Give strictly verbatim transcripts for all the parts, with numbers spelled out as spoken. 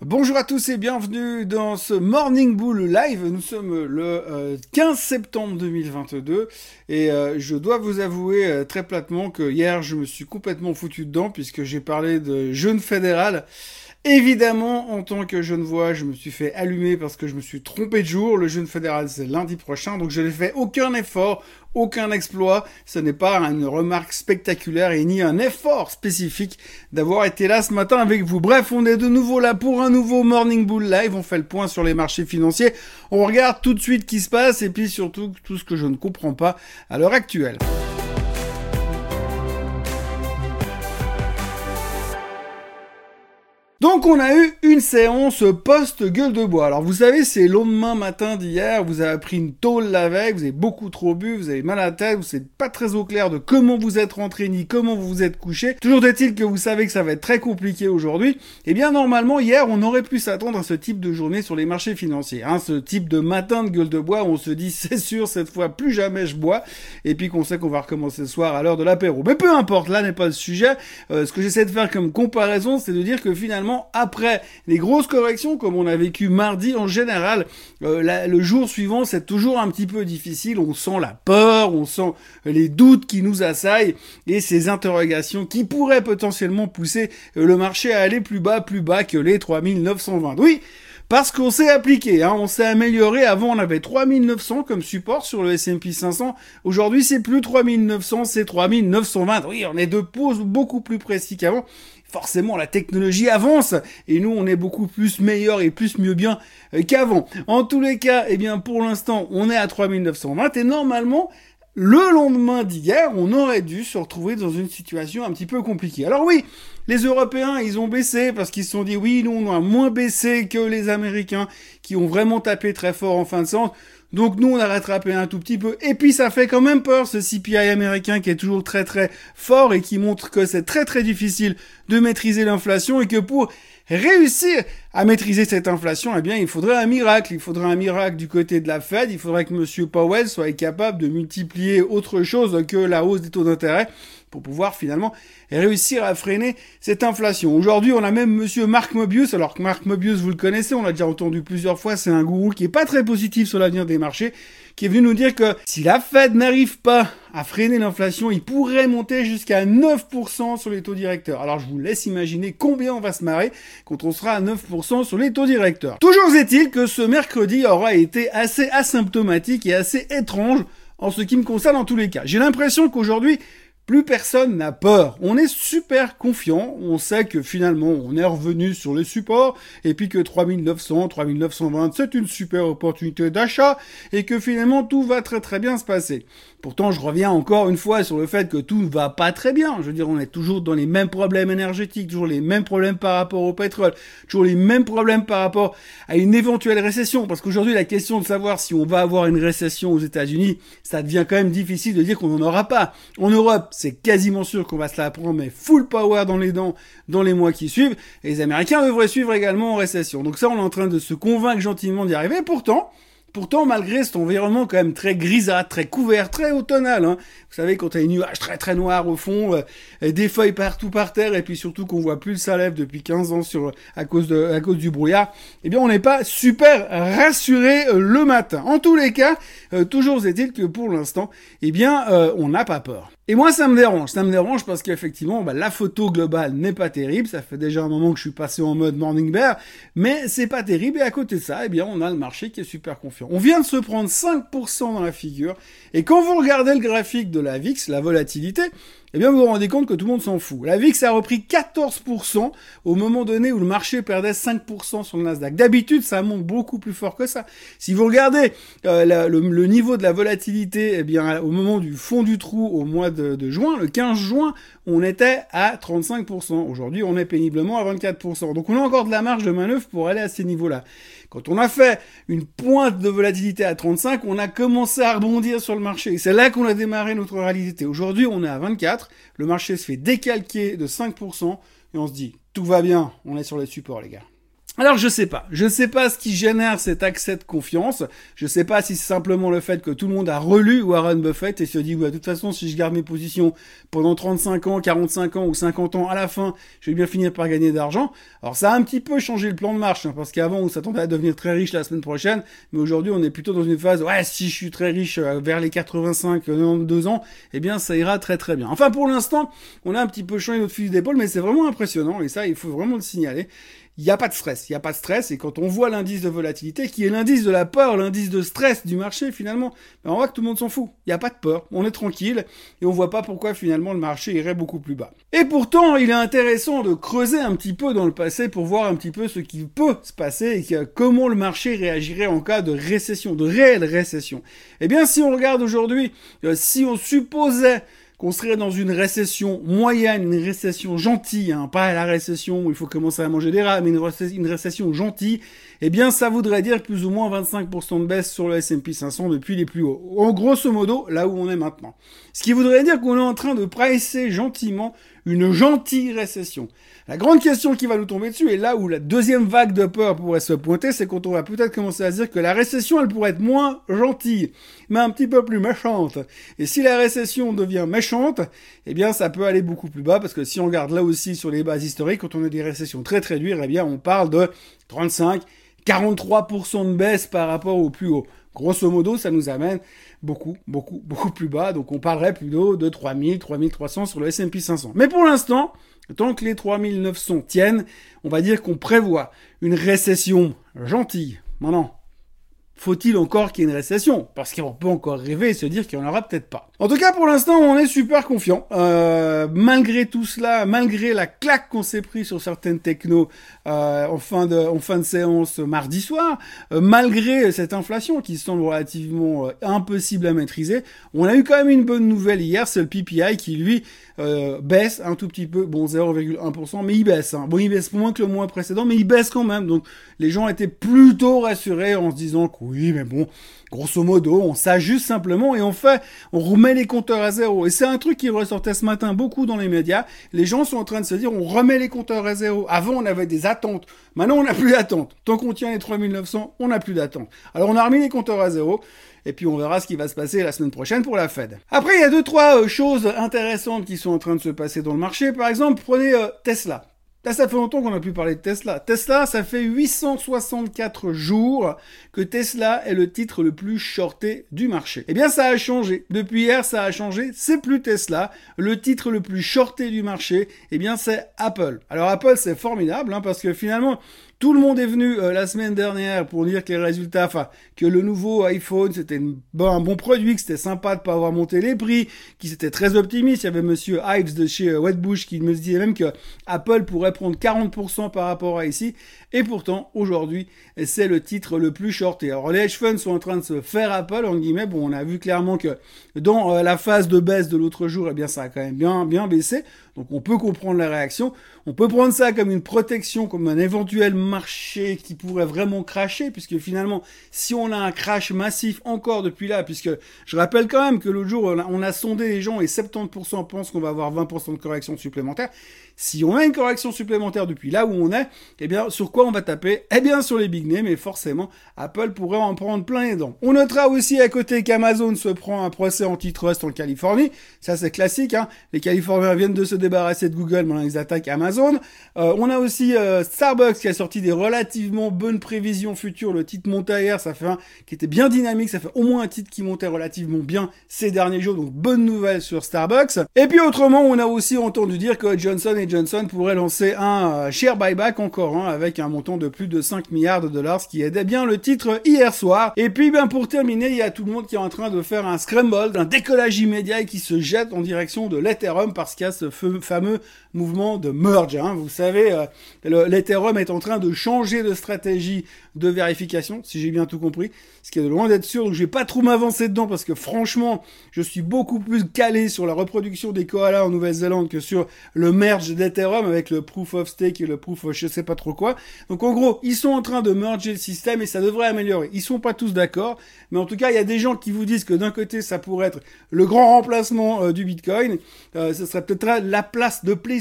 Bonjour à tous et bienvenue dans ce Morning Bull Live. Nous sommes le euh, quinze septembre deux mille vingt-deux et euh, je dois vous avouer euh, très platement que hier je me suis complètement foutu dedans puisque j'ai parlé de jeûne fédéral. Évidemment, en tant que Genevois, je me suis fait allumer parce que je me suis trompé de jour. Le jeûne fédéral, c'est lundi prochain, donc je n'ai fait aucun effort, aucun exploit. Ce n'est pas une remarque spectaculaire et ni un effort spécifique d'avoir été là ce matin avec vous. Bref, on est de nouveau là pour un nouveau Morning Bull Live. On fait le point sur les marchés financiers. On regarde tout de suite ce qui se passe et puis surtout tout ce que je ne comprends pas à l'heure actuelle. Donc on a eu une séance post-gueule de bois. Alors vous savez, c'est le lendemain matin d'hier, vous avez pris une tôle la veille, vous avez beaucoup trop bu, vous avez mal à la tête, vous n'êtes pas très au clair de comment vous êtes rentré ni comment vous vous êtes couché. Toujours est-il que vous savez que ça va être très compliqué aujourd'hui. Eh bien normalement hier, on aurait pu s'attendre à ce type de journée sur les marchés financiers. Hein, ce type de matin de gueule de bois où on se dit c'est sûr, cette fois plus jamais je bois. Et puis qu'on sait qu'on va recommencer ce soir à l'heure de l'apéro. Mais peu importe, là n'est pas le sujet. Euh, ce que j'essaie de faire comme comparaison, c'est de dire que finalement, après les grosses corrections comme on a vécu mardi, en général, euh, la, le jour suivant, c'est toujours un petit peu difficile. On sent la peur, on sent les doutes qui nous assaillent et ces interrogations qui pourraient potentiellement pousser le marché à aller plus bas, plus bas que les trois mille neuf cent vingt. Oui, parce qu'on s'est appliqué, hein, on s'est amélioré. Avant, on avait trois mille neuf cents comme support sur le S and P cinq cents. Aujourd'hui, c'est plus trois mille neuf cents, c'est trois mille neuf cent vingt. Oui, on est de pause beaucoup plus précis qu'avant. Forcément, la technologie avance et nous, on est beaucoup plus meilleur et plus mieux bien qu'avant. En tous les cas, eh bien, pour l'instant, on est à trois mille neuf cent vingt et normalement, le lendemain d'hier, on aurait dû se retrouver dans une situation un petit peu compliquée. Alors oui, les Européens, ils ont baissé parce qu'ils se sont dit oui, nous, on a moins baissé que les Américains qui ont vraiment tapé très fort en fin de séance. Donc nous, on a rattrapé un tout petit peu. Et puis, ça fait quand même peur, ce C P I américain qui est toujours très très fort et qui montre que c'est très très difficile de maîtriser l'inflation et que pour réussir à maîtriser cette inflation, eh bien, il faudrait un miracle. Il faudrait un miracle du côté de la Fed. Il faudrait que Monsieur Powell soit capable de multiplier autre chose que la hausse des taux d'intérêt pour pouvoir finalement réussir à freiner cette inflation. Aujourd'hui, on a même Monsieur Mark Mobius. Alors que Mark Mobius, vous le connaissez, on l'a déjà entendu plusieurs fois, c'est un gourou qui est pas très positif sur l'avenir des marchés, qui est venu nous dire que si la Fed n'arrive pas à freiner l'inflation, il pourrait monter jusqu'à neuf pour cent sur les taux directeurs. Alors je vous laisse imaginer combien on va se marrer quand on sera à neuf pour cent sur les taux directeurs. Toujours est-il que ce mercredi aura été assez asymptomatique et assez étrange en ce qui me concerne en tous les cas. J'ai l'impression qu'aujourd'hui, plus personne n'a peur. On est super confiant. On sait que finalement, on est revenu sur les supports et puis que trois mille neuf cents, trois mille neuf cent vingt, c'est une super opportunité d'achat et que finalement, tout va très très bien se passer. Pourtant, je reviens encore une fois sur le fait que tout ne va pas très bien. Je veux dire, on est toujours dans les mêmes problèmes énergétiques, toujours les mêmes problèmes par rapport au pétrole, toujours les mêmes problèmes par rapport à une éventuelle récession. Parce qu'aujourd'hui, la question de savoir si on va avoir une récession aux États-Unis, ça devient quand même difficile de dire qu'on n'en aura pas. En Europe, c'est quasiment sûr qu'on va se la prendre, mais full power dans les dents dans les mois qui suivent. Et les Américains devraient suivre également en récession. Donc ça, on est en train de se convaincre gentiment d'y arriver. Pourtant, Pourtant, malgré cet environnement quand même très grisâtre, très couvert, très automnal, hein. Vous savez, quand il y a des nuages très très noirs au fond, euh, des feuilles partout par terre, et puis surtout qu'on voit plus le soleil depuis quinze ans sur, à cause de, à cause du brouillard, eh bien, on n'est pas super rassuré euh, le matin. En tous les cas, euh, toujours est-il que pour l'instant, eh bien, euh, on n'a pas peur. Et moi, ça me dérange. Ça me dérange parce qu'effectivement, bah, la photo globale n'est pas terrible. Ça fait déjà un moment que je suis passé en mode morning bear, mais c'est pas terrible. Et à côté de ça, eh bien, on a le marché qui est super confiant. On vient de se prendre cinq pour cent dans la figure. Et quand vous regardez le graphique de la V I X, la volatilité, eh bien, vous vous rendez compte que tout le monde s'en fout. La V I X a repris quatorze pour cent au moment donné où le marché perdait cinq pour cent sur le Nasdaq. D'habitude, ça monte beaucoup plus fort que ça. Si vous regardez euh, la, le, le niveau de la volatilité, eh bien, au moment du fond du trou au mois de, de juin, le quinze juin, on était à trente-cinq pour cent. Aujourd'hui, on est péniblement à vingt-quatre pour cent. Donc, on a encore de la marge de manœuvre pour aller à ces niveaux-là. Quand on a fait une pointe de volatilité à trente-cinq, on a commencé à rebondir sur le marché. C'est là qu'on a démarré notre réalité. Aujourd'hui, on est à vingt-quatre. Le marché se fait décalquer de cinq pour cent et on se dit, tout va bien, on est sur les supports, les gars. Alors je sais pas, je sais pas ce qui génère cet accès de confiance, je sais pas si c'est simplement le fait que tout le monde a relu Warren Buffett et se dit, ouais, de toute façon, si je garde mes positions pendant trente-cinq ans, quarante-cinq ans ou cinquante ans, à la fin, je vais bien finir par gagner d'argent. Alors ça a un petit peu changé le plan de marche, hein, parce qu'avant on s'attendait à devenir très riche la semaine prochaine, mais aujourd'hui on est plutôt dans une phase, ouais, si je suis très riche euh, vers les quatre-vingt-cinq, quatre-vingt-deux ans, eh bien ça ira très très bien. Enfin pour l'instant, on a un petit peu changé notre fusil d'épaule, mais c'est vraiment impressionnant et ça il faut vraiment le signaler. Il n'y a pas de stress, il n'y a pas de stress, et quand on voit l'indice de volatilité, qui est l'indice de la peur, l'indice de stress du marché finalement, ben on voit que tout le monde s'en fout, il n'y a pas de peur, on est tranquille, et on voit pas pourquoi finalement le marché irait beaucoup plus bas. Et pourtant, il est intéressant de creuser un petit peu dans le passé pour voir un petit peu ce qui peut se passer, et comment le marché réagirait en cas de récession, de réelle récession. Eh bien, si on regarde aujourd'hui, euh, si on supposait qu'on serait dans une récession moyenne, une récession gentille, hein, pas la récession où il faut commencer à manger des rats, mais une, récession, une récession gentille, eh bien ça voudrait dire plus ou moins vingt-cinq pour cent de baisse sur le S and P cinq cents depuis les plus hauts. En grosso modo, là où on est maintenant. Ce qui voudrait dire qu'on est en train de pricer gentiment une gentille récession. La grande question qui va nous tomber dessus, et là où la deuxième vague de peur pourrait se pointer, c'est quand on va peut-être commencer à se dire que la récession, elle pourrait être moins gentille, mais un petit peu plus méchante. Et si la récession devient méchante, eh bien ça peut aller beaucoup plus bas, parce que si on regarde là aussi sur les bases historiques, quand on a des récessions très très dures, eh bien on parle de trente-cinq, quarante-trois pour cent de baisse par rapport au plus haut. Grosso modo, ça nous amène beaucoup, beaucoup, beaucoup plus bas. Donc, on parlerait plutôt de trois mille, trois mille trois cents sur le S and P cinq cents. Mais pour l'instant, tant que les trois mille neuf cents tiennent, on va dire qu'on prévoit une récession gentille. Maintenant, faut-il encore qu'il y ait une récession? Parce qu'on peut encore rêver et se dire qu'il n'y en aura peut-être pas. En tout cas, pour l'instant, on est super confiant. Euh, malgré tout cela, malgré la claque qu'on s'est pris sur certaines technos euh, en fin de en fin de séance mardi soir, euh, malgré cette inflation qui semble relativement euh, impossible à maîtriser, on a eu quand même une bonne nouvelle hier, c'est le P P I qui lui euh, baisse un tout petit peu, bon zéro virgule un pour cent, mais il baisse. Hein. Bon, il baisse moins que le mois précédent, mais il baisse quand même. Donc, les gens étaient plutôt rassurés en se disant que oui, mais bon, grosso modo, on s'ajuste simplement et on fait, on remet les compteurs à zéro. Et c'est un truc qui ressortait ce matin beaucoup dans les médias. Les gens sont en train de se dire, on remet les compteurs à zéro. Avant, on avait des attentes. Maintenant, on n'a plus d'attente. Tant qu'on tient les trois mille neuf cents, on n'a plus d'attente. Alors, on a remis les compteurs à zéro. Et puis, on verra ce qui va se passer la semaine prochaine pour la Fed. Après, il y a deux, trois euh, choses intéressantes qui sont en train de se passer dans le marché. Par exemple, prenez euh, Tesla. Là, ça fait longtemps qu'on n'a plus parlé de Tesla. Tesla, ça fait huit cent soixante-quatre jours que Tesla est le titre le plus shorté du marché. Eh bien, ça a changé. Depuis hier, ça a changé. C'est plus Tesla. Le titre le plus shorté du marché, eh bien, c'est Apple. Alors, Apple, c'est formidable, hein, parce que finalement, tout le monde est venu euh, la semaine dernière pour dire que les résultats, enfin, que le nouveau iPhone, c'était une, bon, un bon produit, que c'était sympa de pas avoir monté les prix, qu'ils étaient très optimistes. Il y avait monsieur Ives de chez euh, Wedbush qui me disait même que Apple pourrait prendre quarante pour cent par rapport à ici. Et pourtant, aujourd'hui, c'est le titre le plus shorté. Alors, les hedge funds sont en train de se faire Apple, en guillemets. Bon, on a vu clairement que dans euh, la phase de baisse de l'autre jour, eh bien, ça a quand même bien, bien baissé. Donc, on peut comprendre la réaction. On peut prendre ça comme une protection, comme un éventuel marché qui pourrait vraiment crasher, puisque finalement, si on a un crash massif encore depuis là, puisque je rappelle quand même que l'autre jour, on a, on a sondé les gens et soixante-dix pour cent pensent qu'on va avoir vingt pour cent de correction supplémentaire. Si on a une correction supplémentaire depuis là où on est, eh bien, sur quoi on va taper? Eh bien, sur les big names, et forcément, Apple pourrait en prendre plein les dents. On notera aussi à côté qu'Amazon se prend un procès antitrust en Californie. Ça, c'est classique, hein. Les Californiens viennent de se débarrasser de Google, maintenant ils attaquent Amazon. Euh, on a aussi euh, Starbucks qui a sorti des relativement bonnes prévisions futures. Le titre montait hier, ça fait un qui était bien dynamique, ça fait au moins un titre qui montait relativement bien ces derniers jours, donc bonne nouvelle sur Starbucks. Et puis autrement, on a aussi entendu dire que Johnson et Johnson pourrait lancer un euh, share buyback encore, hein, avec un montant de plus de cinq milliards de dollars, ce qui aidait bien le titre hier soir. Et puis, ben, pour terminer, il y a tout le monde qui est en train de faire un scramble, un décollage immédiat et qui se jette en direction de l'Ethereum parce qu'il y a ce fameux mouvement de merge, hein. Vous savez, euh, l'Ethereum est en train de changer de stratégie de vérification, si j'ai bien tout compris, ce qui est loin d'être sûr, donc je vais pas trop m'avancer dedans parce que franchement, je suis beaucoup plus calé sur la reproduction des koalas en Nouvelle-Zélande que sur le merge d'Ethereum avec le proof of stake et le proof of je sais pas trop quoi. Donc en gros, ils sont en train de merger le système et ça devrait améliorer. Ils sont pas tous d'accord, mais en tout cas, il y a des gens qui vous disent que d'un côté, ça pourrait être le grand remplacement euh, du Bitcoin, euh, ce serait peut-être la place de plus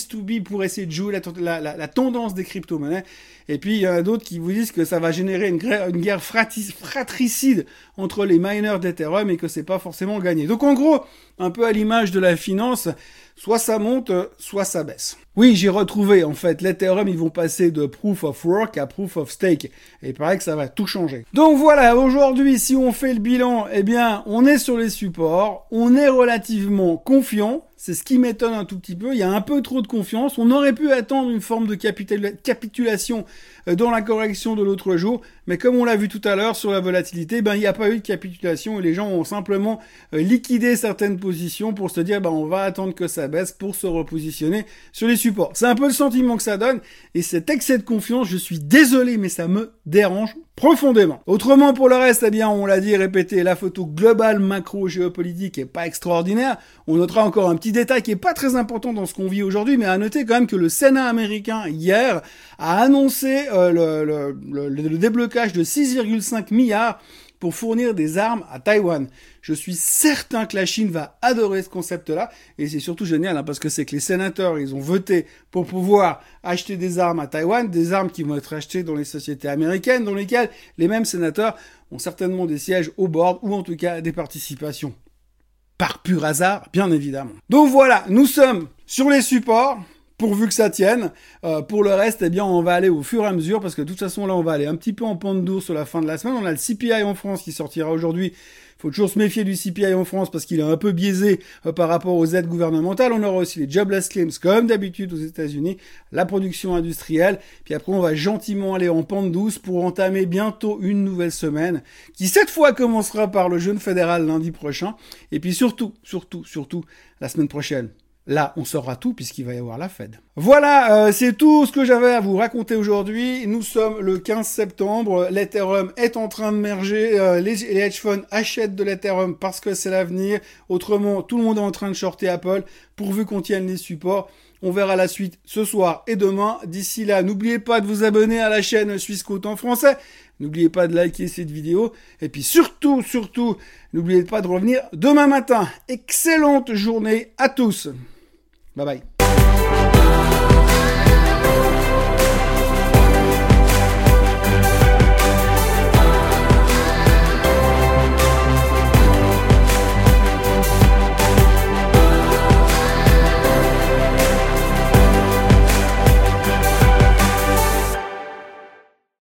place to be pour essayer de jouer la, la, la, la tendance des crypto-monnaies. Et puis, il y en a d'autres qui vous disent que ça va générer une, une guerre fratricide entre les miners d'Ethereum et que c'est pas forcément gagné. Donc, en gros, un peu à l'image de la finance, soit ça monte, soit ça baisse. Oui, j'ai retrouvé, en fait, l'Ethereum, ils vont passer de Proof of Work à Proof of Stake. Et il paraît que ça va tout changer. Donc voilà, aujourd'hui, si on fait le bilan, eh bien, on est sur les supports, on est relativement confiant. C'est ce qui m'étonne un tout petit peu. Il y a un peu trop de confiance. On aurait pu attendre une forme de capital- capitulation dans la correction de l'autre jour. Mais comme on l'a vu tout à l'heure sur la volatilité, ben, il n'y a pas eu de capitulation et les gens ont simplement liquidé certaines positions pour se dire, ben, on va attendre que ça baisse pour se repositionner sur les supports. C'est un peu le sentiment que ça donne. Et cet excès de confiance, je suis désolé, mais ça me dérange profondément. Autrement, pour le reste, eh bien, on l'a dit et répété, la photo globale macro-géopolitique est pas extraordinaire. On notera encore un petit détail qui est pas très important dans ce qu'on vit aujourd'hui, mais à noter quand même que le Sénat américain, hier, a annoncé euh, le, le, le, le déblocage de six virgule cinq milliards pour fournir des armes à Taïwan. Je suis certain que la Chine va adorer ce concept-là, et c'est surtout génial, hein, parce que c'est que les sénateurs, ils ont voté pour pouvoir acheter des armes à Taïwan, des armes qui vont être achetées dans les sociétés américaines, dans lesquelles les mêmes sénateurs ont certainement des sièges au board, ou en tout cas des participations. Par pur hasard, bien évidemment. Donc voilà, nous sommes sur les supports, pourvu que ça tienne. Euh, pour le reste, eh bien, on va aller au fur et à mesure, parce que de toute façon, là, on va aller un petit peu en pente douce sur la fin de la semaine. On a le C P I en France qui sortira aujourd'hui. Il faut toujours se méfier du C P I en France parce qu'il est un peu biaisé euh, par rapport aux aides gouvernementales. On aura aussi les jobless claims, comme d'habitude aux États-Unis, la production industrielle. Puis après, on va gentiment aller en pente douce pour entamer bientôt une nouvelle semaine qui, cette fois, commencera par le jeûne fédéral lundi prochain. Et puis surtout, surtout, surtout, la semaine prochaine. Là, on saura tout puisqu'il va y avoir la Fed. Voilà, euh, c'est tout ce que j'avais à vous raconter aujourd'hui. Nous sommes le quinze septembre. L'Ethereum est en train de merger. Euh, les, les hedge funds achètent de l'Ethereum parce que c'est l'avenir. Autrement, tout le monde est en train de shorter Apple pourvu qu'on tienne les supports. On verra la suite ce soir et demain. D'ici là, n'oubliez pas de vous abonner à la chaîne Swissquote en français. N'oubliez pas de liker cette vidéo. Et puis surtout, surtout, n'oubliez pas de revenir demain matin. Excellente journée à tous. Bye bye.